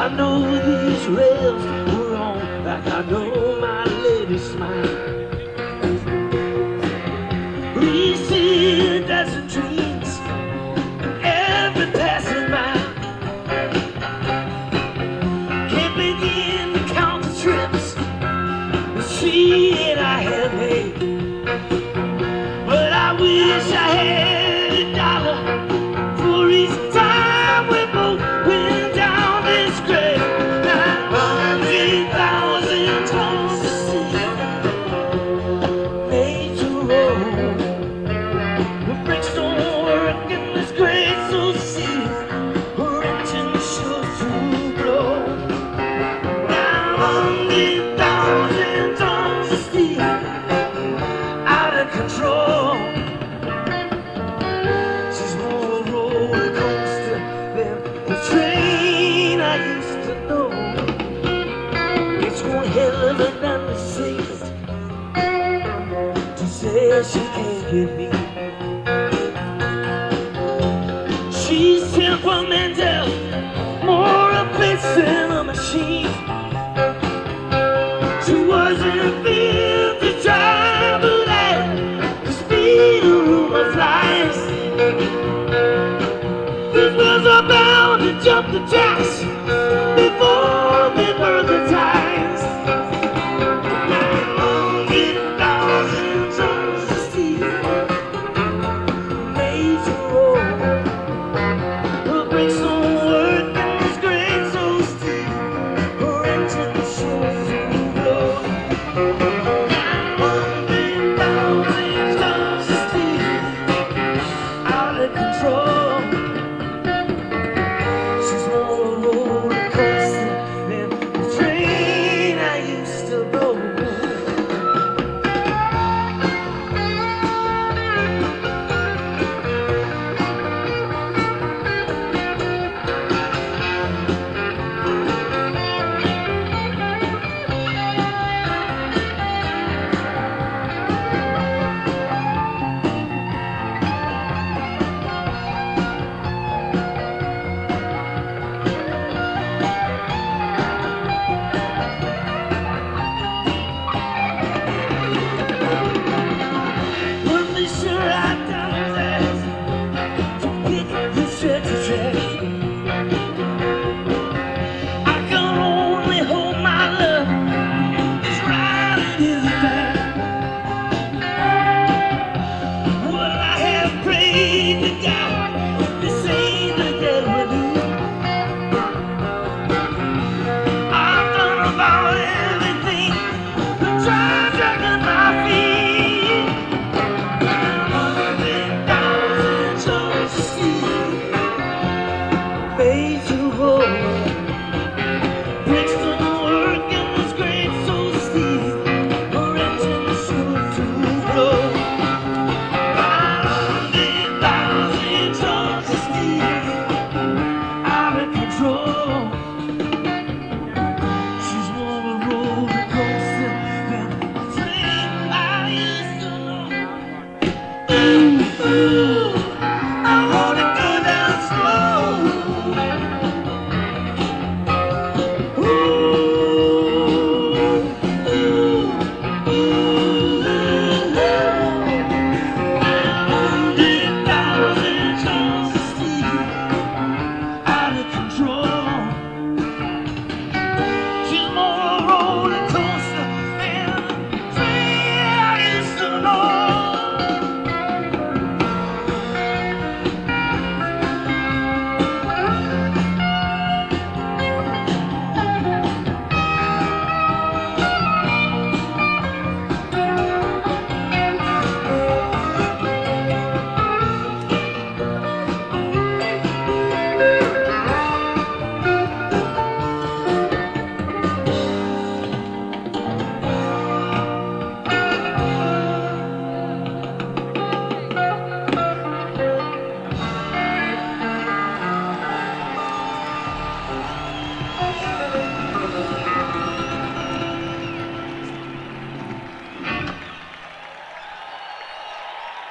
I know these rails were wrong, like I know my lady smile. We see a dozen dreams every passing mile. Can't begin to count the trips, the street I have made. But I wish I had a dollar for each time we both went down this grave. 900,000 tons of steel made to roll. The bricks don't work in this great so see her engine sure to blow. 900,000 tons of steel out of control. She's more a roller coaster than the train I used to know. It's one hell of an understatement to say she can't get me. She's temperamental, more a bitch than a machine. She wasn't built to travel at the speed of rumor flies. These wheels are bound to jump the tracks.